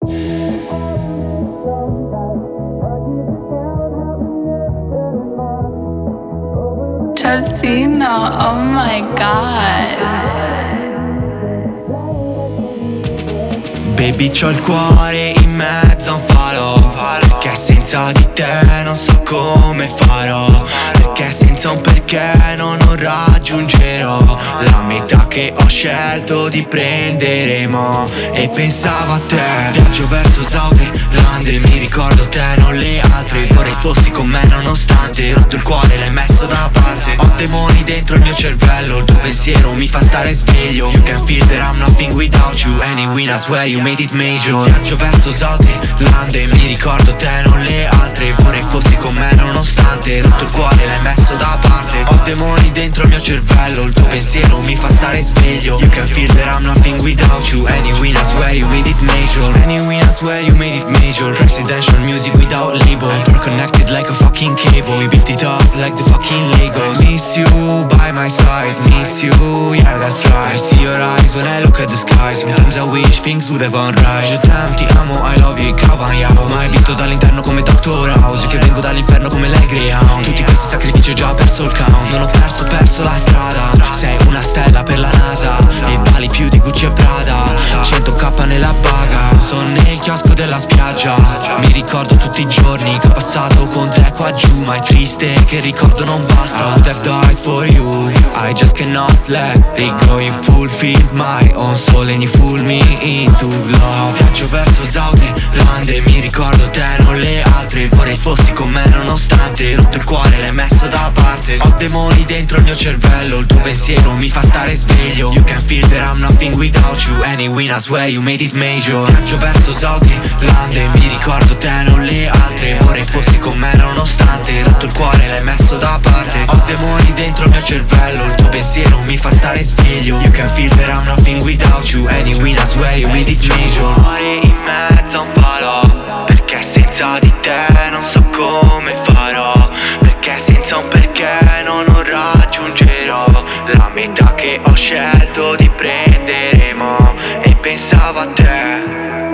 Chelsea, oh my god. Baby, c'ho il cuore in mezzo a un falò, perché senza di te non so come farò, perché senza un perché non raggiungerò la meta che ho scelto di prendere mo. E pensavo a te, viaggio verso Saudi, lande, mi ricordo te, non le altre. Vorrei fossi con me nonostante rotto il cuore, l'hai messo da parte. Ho demoni dentro il mio cervello, il tuo pensiero mi fa stare sveglio. You can feel that I'm nothing without you, anyway I swear you made it major. Viaggio verso Saudi, lande, mi ricordo te, non le altre. Vorrei fossi con me nonostante rotto il cuore, l'hai messo da parte. Ho demoni dentro il mio cervello, il tuo pensiero mi fa stare sveglio. You can feel that I'm nothing without you, anyway I swear you made it major. Anyway I swear you made it major. Residential music without label, we're connected like a fucking cable. We built it up like the fucking Legos. Miss you by my side, miss you, yeah that's right. I see your eyes when I look at the sky. Sometimes I wish things would have gone right. Je t'aime, ti amo, I love you, Cavagnao. Mai visto dall'interno come Dr. House, che vengo dall'inferno come lei Greyhound. Tutti questi sacrifici ho già perso il count. Non ho perso la strada. Sei una stella per la NASA e vali più di Gucci e Prada. 100k nella baga, sono nel chiosco della spiaggia. Mi ricordo tutti i giorni che ho passato con te qua giù, ma è triste che il ricordo non basta. I would have died for you, I just cannot let it go. You fulfilled my own soul and you fool me into love. Viaggio verso Saudi, lande, mi ricordo te, non le altre. Vorrei fossi con me nonostante rotto il cuore, l'hai messo da parte. Ho demoni dentro il mio cervello, il tuo pensiero mi fa stare sveglio. You can feel that I'm nothing without you, anyway I swear you made it major. Viaggio verso Saudi, lande, mi ricordo te, non le altre. Vorrei fossi con me nonostante rotto il cuore, l'hai messo da parte. Ho demoni dentro il mio cervello, il tuo pensiero mi fa stare sveglio. You can feel that I'm nothing without you, anyway I swear you made it major. Cuore in mezzo a un falò, perché senza di te non so come farò, perché senza un perché non raggiungerò la meta che ho scelto di prendere mo. E pensavo a te.